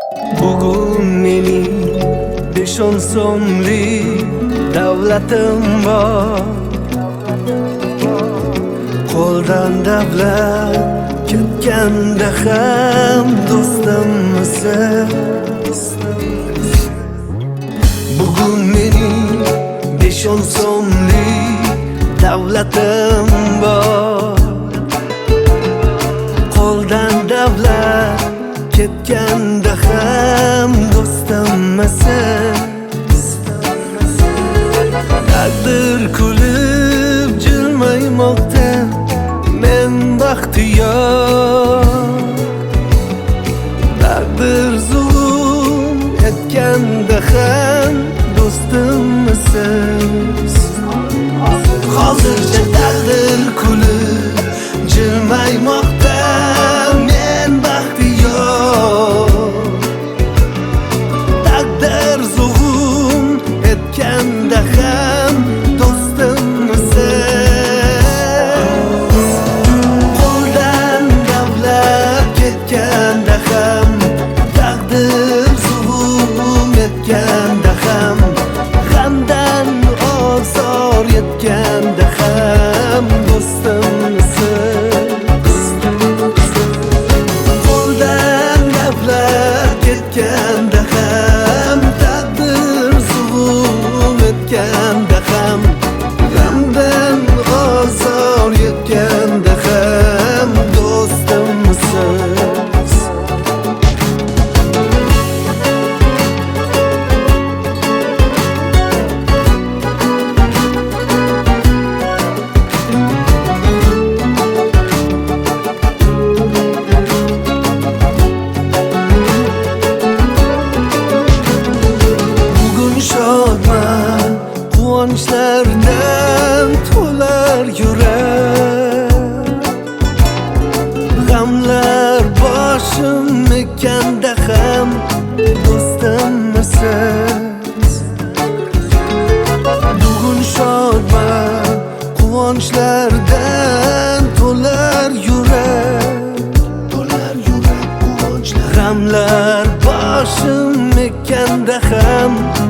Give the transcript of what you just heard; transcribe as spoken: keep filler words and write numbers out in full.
Bugun mening besh o'n so'mlik davlatim bor. Qo'ldan davlat ketganda ham do'stimmisan. Bugun mening besh o'n so'mlik davlatim bor. Qo'ldan davlat ketganda ham do'stimmisan. Taqdir kulib jilmaymoqda, men baxtiyor. Taqdir zulm etganda ham do'stimmisan. Hozircha taqdir kulib jilmaymoqda, men baxtiyor. Taqdir zulm etganda ham do'stimmisan. Qo'ldan davlat ketganda ham, taqdir zulm etganda ham, g'amdan ozor yetganda ham do'stimmisan. Qo'ldan davlat ketganda ham, taqdir zulm etganda ham, g'amdan ozor yetganda ham do'stimmisan. Shodman, quvonchlardan to'lar yurak. G'amlar boshim ekanda ham do'stimmisan. Bugun shodman, quvonchlardan to'lar yurak. To'lar yurak quvonchlar. G'amlar boshim ekanda ham